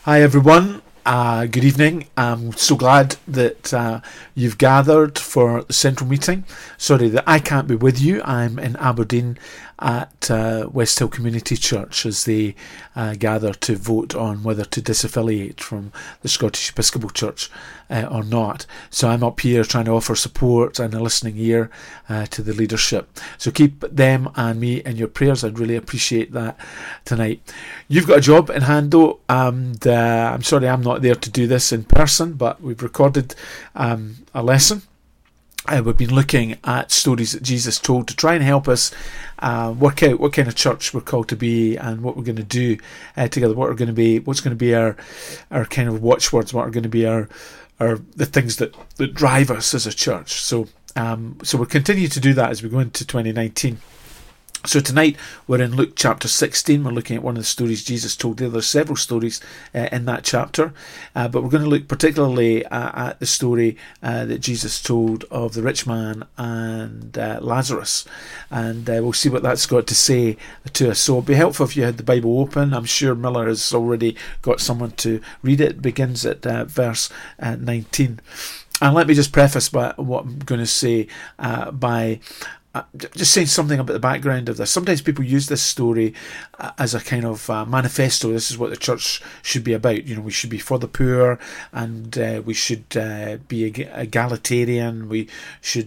Hi everyone, good evening. I'm so glad that you've gathered for the central meeting. Sorry that I can't be with you. I'm in Aberdeen at West Hill Community Church as they gather to vote on whether to disaffiliate from the Scottish Episcopal Church or not. So I'm up here trying to offer support and a listening ear to the leadership. So keep them and me in your prayers. I'd really appreciate that tonight. You've got a job in hand though, and I'm sorry I'm not there to do this in person, but we've recorded a lesson. We've been looking at stories that Jesus told to try and help us work out what kind of church we're called to be and what we're going to do together. What's going to be our kind of watchwords. What are going to be our the things that drive us as a church. So we'll continue to do that as we go into 2019. So tonight we're in Luke chapter 16. We're looking at one of the stories Jesus told there. There's several stories in that chapter, but we're going to look particularly at the story that Jesus told of the rich man and Lazarus, and we'll see what that's got to say to us. So it'd be helpful if you had the Bible open. I'm sure Miller has already got someone to read it. It begins at verse 19. And let me just preface by what I'm going to say by just saying something about the background of this. Sometimes people use this story as a kind of manifesto. This is what the church should be about. You know, we should be for the poor, and we should be egalitarian. We should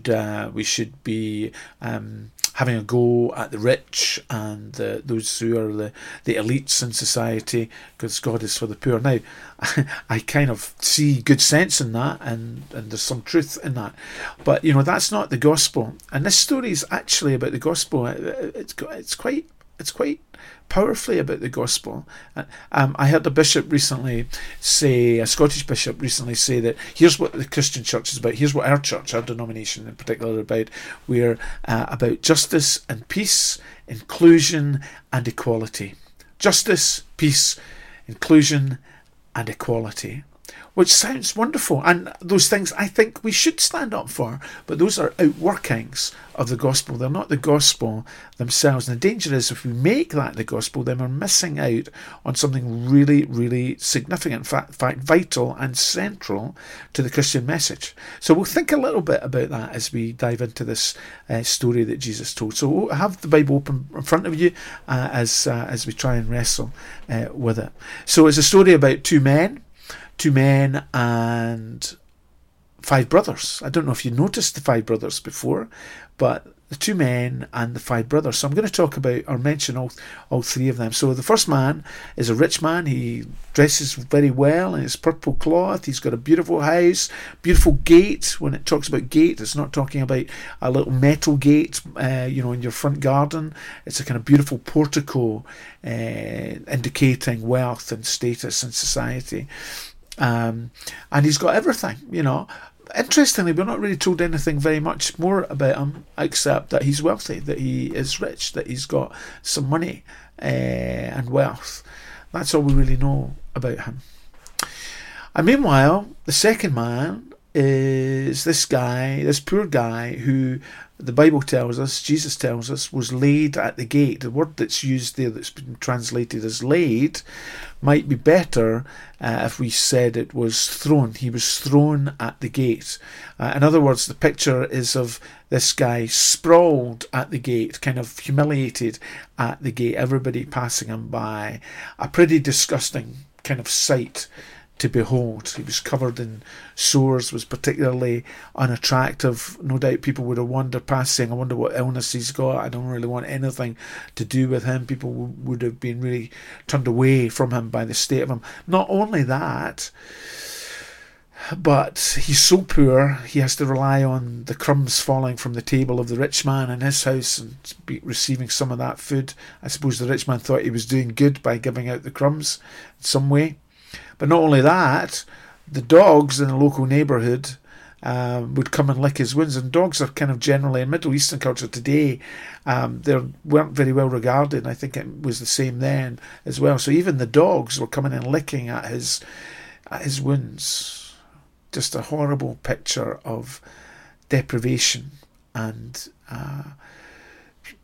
be having a go at the rich and those who are the elites in society, because God is for the poor. Now, I kind of see good sense in that, and there's some truth in that. But, you know, that's not the gospel. And this story is actually about the gospel. It's quite powerfully about the gospel. I heard a Scottish bishop recently say that here's what the Christian church is about. Here's what our church, our denomination in particular, are about. We're about justice and peace, inclusion and equality. Justice, peace, inclusion and equality. Which sounds wonderful, and those things I think we should stand up for, but those are outworkings of the gospel. They're not the gospel themselves, and the danger is if we make that the gospel, then we're missing out on something really, really significant, in fact vital and central to the Christian message. So we'll think a little bit about that as we dive into this story that Jesus told. So have the Bible open in front of you as we try and wrestle with it. So it's a story about two men and 5 brothers. I don't know if you noticed the 5 brothers before, but the 2 men and the 5 brothers. So I'm going to talk about or mention all 3 of them. So the first man is a rich man. He dresses very well in his purple cloth. He's got a beautiful house, beautiful gate. When it talks about gate, it's not talking about a little metal gate, in your front garden. It's a kind of beautiful portico indicating wealth and status in society. And he's got everything, you know. Interestingly, we're not really told anything very much more about him except that he's wealthy, that he is rich, that he's got some money and wealth. That's all we really know about him. And meanwhile, the second man is this poor guy who the Bible tells us, Jesus tells us, was laid at the gate. The word that's used there that's been translated as laid might be better if we said it was thrown. He was thrown at the gate. In other words, the picture is of this guy sprawled at the gate, kind of humiliated at the gate, everybody passing him by. A pretty disgusting kind of sight to behold. He was covered in sores, was particularly unattractive. No doubt people would have wandered past saying, I wonder what illness he's got. I don't really want anything to do with him. People would have been really turned away from him by the state of him. Not only that, but he's so poor, he has to rely on the crumbs falling from the table of the rich man in his house and be receiving some of that food. I suppose the rich man thought he was doing good by giving out the crumbs in some way. But not only that, the dogs in the local neighbourhood would come and lick his wounds. And dogs are kind of generally, in Middle Eastern culture today, they weren't very well regarded. I think it was the same then as well. So even the dogs were coming and licking at his wounds. Just a horrible picture of deprivation and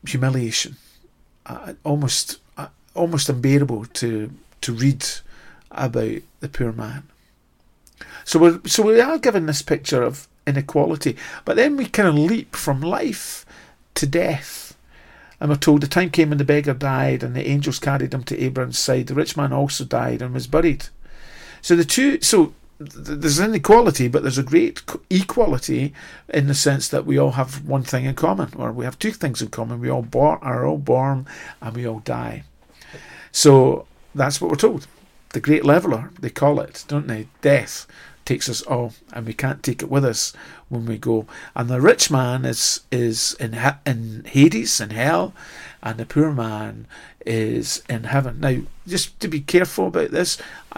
humiliation. Almost unbearable to read about the poor man. So we are given this picture of inequality, but then we kind of leap from life to death. And we're told the time came when the beggar died, and the angels carried him to Abraham's side. The rich man also died and was buried. So there's inequality, but there's a great equality in the sense that we all have one thing in common, or we have two things in common. We all are all born, and we all die. So that's what we're told. The great leveller, they call it, don't they? Death takes us all, and we can't take it with us when we go. And the rich man is in Hades, in hell, and the poor man is in heaven. Now, just to be careful about this,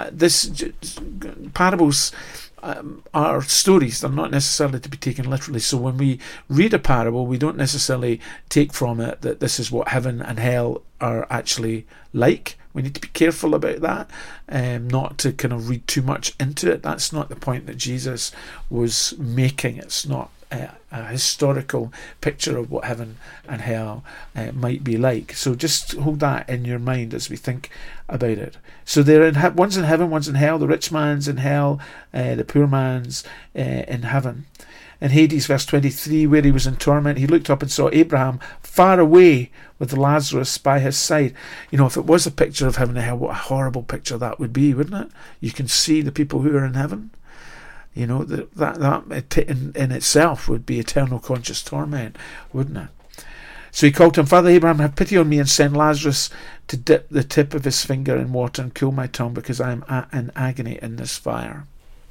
parables are stories. They're not necessarily to be taken literally. So when we read a parable, we don't necessarily take from it that this is what heaven and hell are actually like. We need to be careful about that, not to kind of read too much into it. That's not the point that Jesus was making. It's not a historical picture of what heaven and hell might be like. So just hold that in your mind as we think about it. So they're one's in heaven, one's in hell. The rich man's in hell, the poor man's in heaven. In Hades, verse 23, where he was in torment, he looked up and saw Abraham far away with Lazarus by his side. You know, if it was a picture of heaven and hell, what a horrible picture that would be, wouldn't it? You can see the people who are in heaven. You know, that in itself would be eternal conscious torment, wouldn't it? So he called to him, Father Abraham, have pity on me and send Lazarus to dip the tip of his finger in water and cool my tongue, because I am in agony in this fire.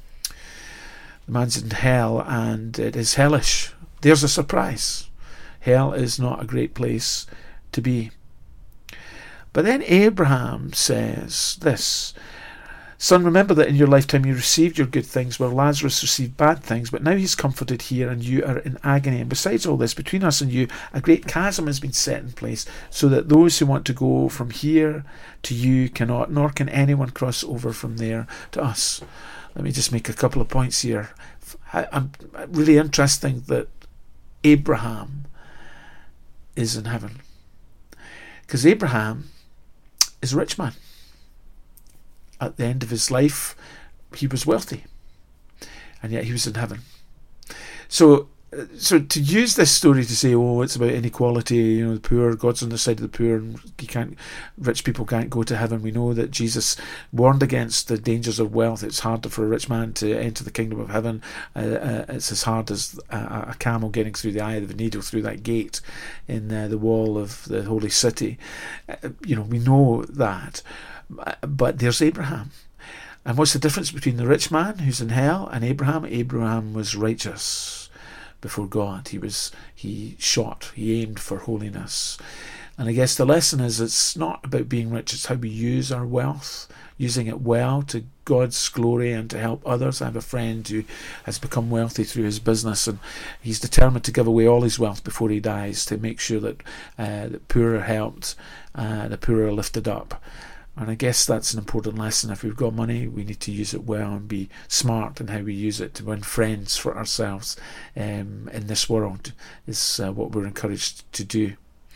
The man's in hell, and it is hellish. There's a surprise. Hell is not a great place to be. But then Abraham says this, Son, remember that in your lifetime you received your good things, while Lazarus received bad things, but now he's comforted here and you are in agony. And besides all this, between us and you, a great chasm has been set in place, so that those who want to go from here to you cannot, nor can anyone cross over from there to us. Let me just make a couple of points here. I'm really interesting that Abraham is in heaven, because Abraham is a rich man. At the end of his life, he was wealthy, and yet he was in heaven. So to use this story to say, oh, it's about inequality, you know, the poor, God's on the side of the poor, and rich people can't go to heaven. We know that Jesus warned against the dangers of wealth. It's harder for a rich man to enter the kingdom of heaven. It's as hard as a camel getting through the eye of the needle through that gate in the wall of the holy city. You know, we know that. But there's Abraham. And what's the difference between the rich man who's in hell and Abraham? Abraham was righteous before God. He aimed for holiness. And I guess the lesson is, it's not about being rich, it's how we use our wealth, using it well to God's glory and to help others. I have a friend who has become wealthy through his business, and he's determined to give away all his wealth before he dies to make sure that the poor are helped, the poor are lifted up. And I guess that's an important lesson. If we've got money, we need to use it well and be smart in how we use it to win friends for ourselves in this world, is what we're encouraged to do.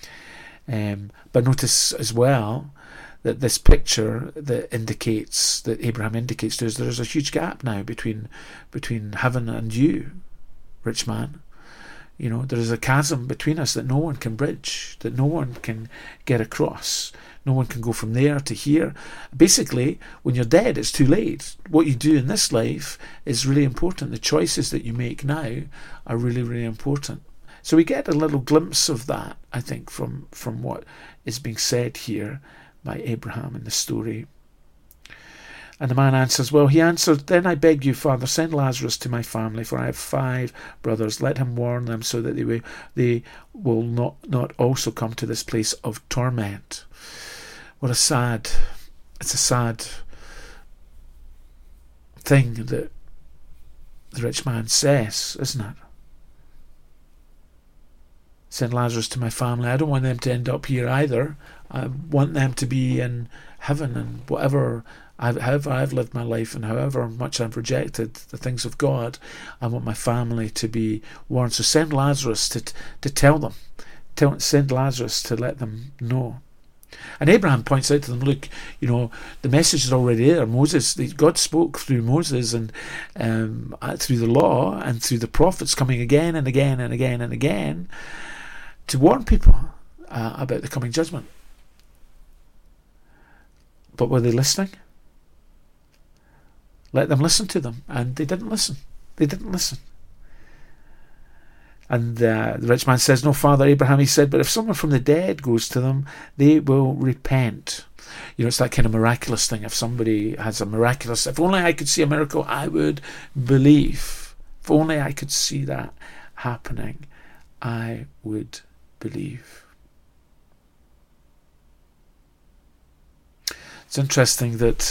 But notice as well that this picture that Abraham indicates to us, there's a huge gap now between heaven and you, rich man. You know, there is a chasm between us that no one can bridge, that no one can get across. No one can go from there to here. Basically, when you're dead, it's too late. What you do in this life is really important. The choices that you make now are really, really important. So we get a little glimpse of that, I think, from what is being said here by Abraham in the story. And the man answers, well, he answered, then I beg you, Father, send Lazarus to my family, for I have 5 brothers. Let him warn them so that they will not also come to this place of torment. It's a sad thing that the rich man says, isn't it? Send Lazarus to my family. I don't want them to end up here either. I want them to be in heaven, and however I've lived my life and however much I've rejected the things of God, I want my family to be warned. So send Lazarus to tell them. Send Lazarus to let them know. And Abraham points out to them, look, the message is already there. God spoke through Moses and through the law and through the prophets, coming again and again and again and again to warn people about the coming judgment. But were they listening? Let them listen to them. And they didn't listen. They didn't listen. And the rich man says, no, Father Abraham, he said, but if someone from the dead goes to them, they will repent. It's that kind of miraculous thing. If somebody has if only I could see a miracle, I would believe. If only I could see that happening, I would believe. It's interesting that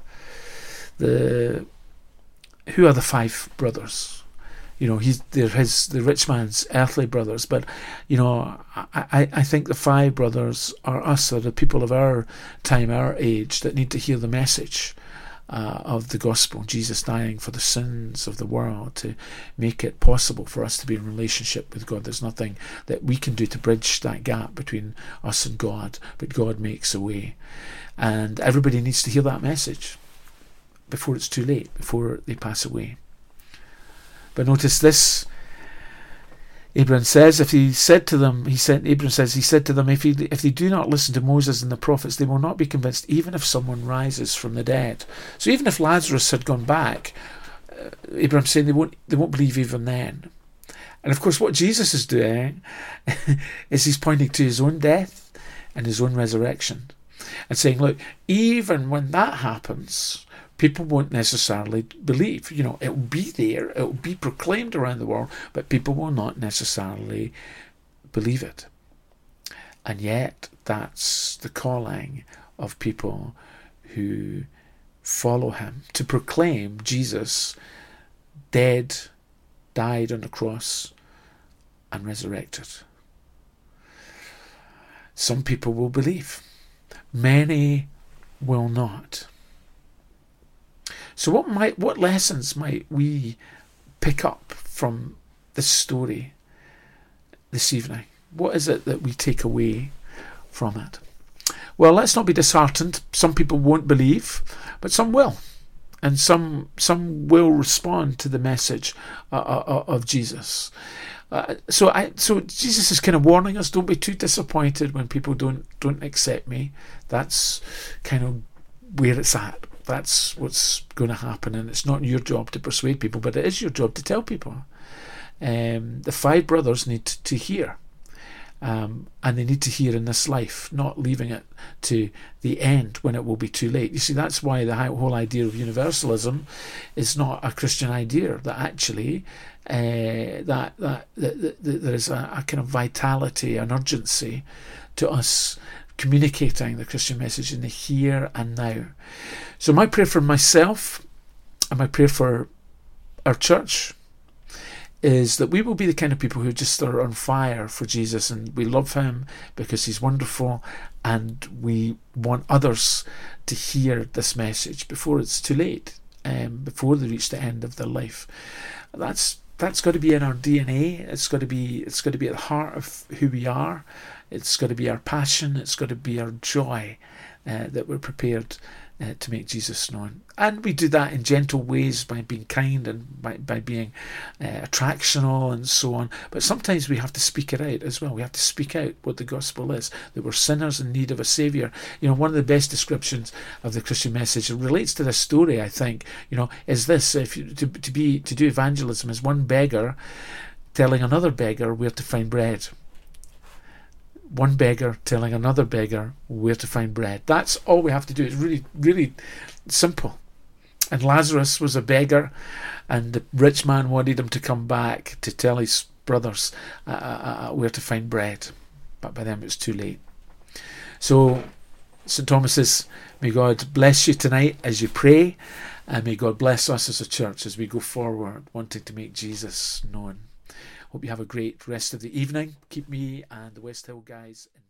who are the 5 brothers? They're the rich man's earthly brothers, but I think the 5 brothers are us, are the people of our time, our age, that need to hear the message of the gospel, Jesus dying for the sins of the world to make it possible for us to be in relationship with God. There's nothing that we can do to bridge that gap between us and God, but God makes a way. And everybody needs to hear that message before it's too late, before they pass away. But notice this. Abraham says, if he said to them, he said to them, if they do not listen to Moses and the prophets, they will not be convinced, even if someone rises from the dead. So even if Lazarus had gone back, Abraham's saying they won't believe even then. And of course, what Jesus is doing is he's pointing to his own death and his own resurrection, and saying, look, even when that happens, people won't necessarily believe. It will be there, it will be proclaimed around the world, but people will not necessarily believe it. And yet, that's the calling of people who follow him, to proclaim Jesus dead, died on the cross, and resurrected. Some people will believe, many will not. So what lessons might we pick up from this story this evening? What is it that we take away from it? Well, let's not be disheartened. Some people won't believe, but some will. And some will respond to the message of Jesus. So Jesus is kind of warning us, don't be too disappointed when people don't accept me. That's kind of where it's at. That's what's going to happen, and it's not your job to persuade people, but it is your job to tell people. The 5 brothers need to hear, and they need to hear in this life, not leaving it to the end when it will be too late. You see, that's why the whole idea of universalism is not a Christian idea. That actually, that there is a kind of vitality, an urgency to us communicating the Christian message in the here and now. So my prayer for myself and my prayer for our church is that we will be the kind of people who just are on fire for Jesus, and we love him because he's wonderful, and we want others to hear this message before it's too late, before they reach the end of their life. That's got to be in our DNA. It's got to be at the heart of who we are. It's got to be our passion. It's got to be our joy that we're prepared to make Jesus known. And we do that in gentle ways by being kind and by being attractional and so on. But sometimes we have to speak it out as well. We have to speak out what the gospel is, that we're sinners in need of a saviour. One of the best descriptions of the Christian message, it relates to this story, I think, is this: to do evangelism is one beggar telling another beggar where to find bread. One beggar telling another beggar where to find bread. That's all we have to do. It's really, really simple. And Lazarus was a beggar, and the rich man wanted him to come back to tell his brothers where to find bread. But by then it was too late. So, St. Thomas says, may God bless you tonight as you pray, and may God bless us as a church as we go forward wanting to make Jesus known. Hope you have a great rest of the evening. Keep me and the West Hill guys in